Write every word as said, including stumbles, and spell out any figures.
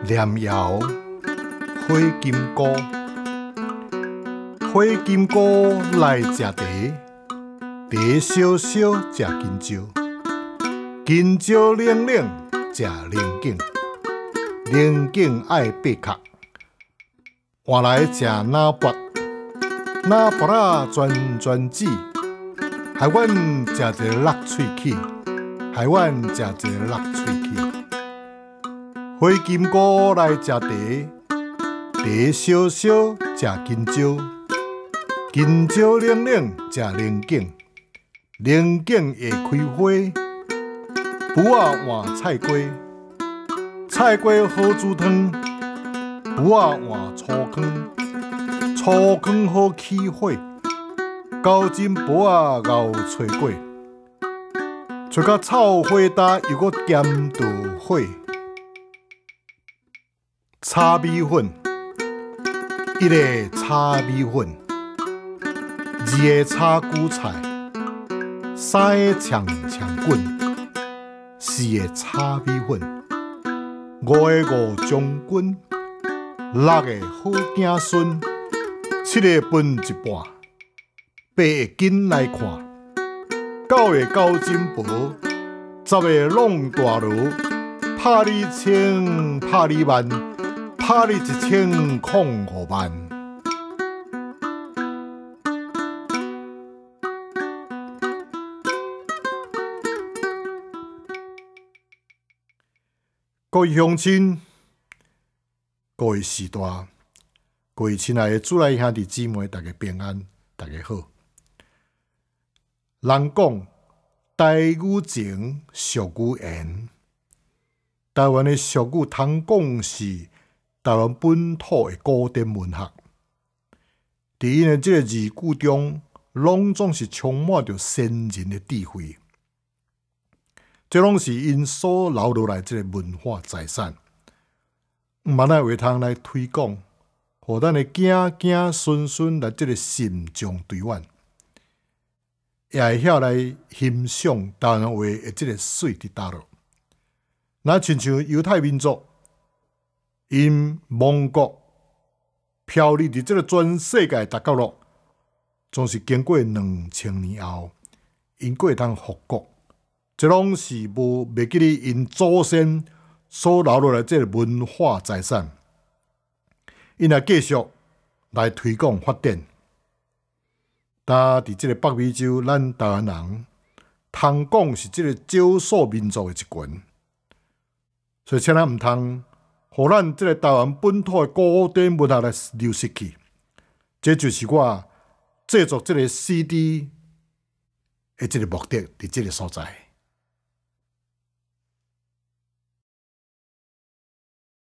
念谣火金菇，火金菇来食茶，茶烧烧食金蕉，金蕉冷冷食龙井，龙井爱八壳，换来食哪卜，哪卜啊转转子，害阮食一个落喙齿，害阮食一个落喙齿。火金菇来食茶，茶烧烧食金蕉，金蕉冷冷食龙井，龙井会开花，卜啊换菜瓜，菜瓜好煮汤，卜啊换醋汤，醋汤好起火，高金卜啊熬炊粿，炊到臭火焦又搁咸豆火。炒米粉，一个炒米粉，二个炒韭菜，三个呛呛滚，四个炒米粉，五个五将军，六个好子孙，七个分一半，八个紧来看，九个高金箔，十个弄大炉，拍你千，拍你万。拍你一千空五万。各位乡亲，各位士大，各位亲爱的主内兄弟姊妹，大家平安，大家好。人讲台语情，俗语言。台湾的俗语通讲是台湾本土的古典文学，伫因的这个字句中，拢总是充满着先人的智慧。这拢是因所留落来这个文化财产，毋茫来话通来推广，互咱的子子孙孙来这个心中对阮，也会晓来欣赏台湾话的这个水的大陆。那亲像犹太民族。因亡国飘离伫这个全世界大角落，总是经过两千年后，因过会通复国，这拢是无袂记哩因祖先所留落来这个文化财产，因也继续来推广发展。但伫这个北美洲，咱台湾人通讲是这个少数民族的一群，所以请咱毋通。互咱这个台湾本土的古典文学来流失去，这就是我制作这个 C D 的这个目的，伫这个所在。